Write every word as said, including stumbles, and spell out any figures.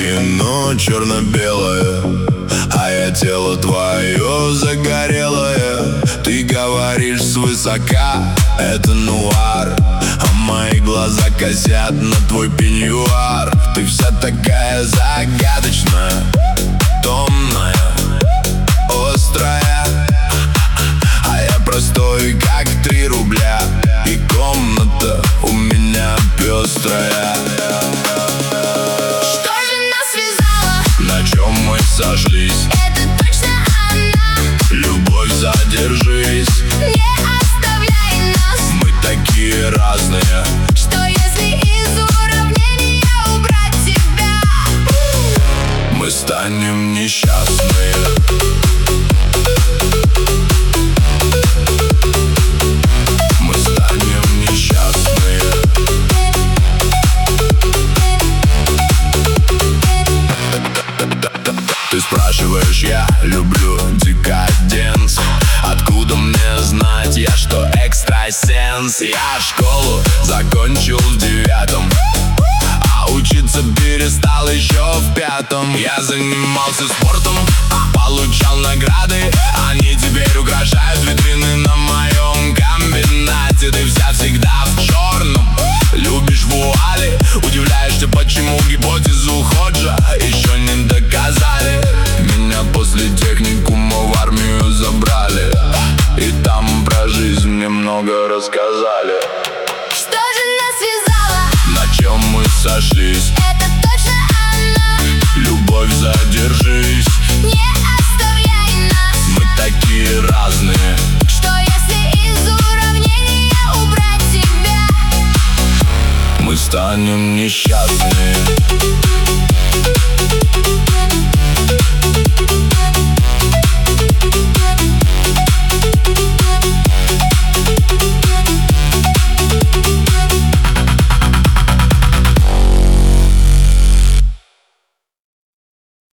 Кино черно-белое, а я тело твое загорелое. Ты говоришь свысока, это нуар, а мои глаза косят на твой пеньюар. Ты вся такая загадочная, томная, острая, а я простой, как три рубля, и комната у меня пестрая. Что же нас связало? На чем мы сошлись? Это точно она. Любовь, задержись, Не оставляй нас. мы такие разные. Что если из уравнения убрать тебя? Мы станем несчастные. Мы станем несчастные. Ты спрашиваешь, я люблю декаденс. Откуда мне знать, я что экстрасенс? Я школу закончил в девятом, а учиться перестал еще в пятом. Я занимался спортом, получал награды, они теперь украшают витрины на моем комбинате. Ты вся всегда в черном, любишь вуали, удивляешь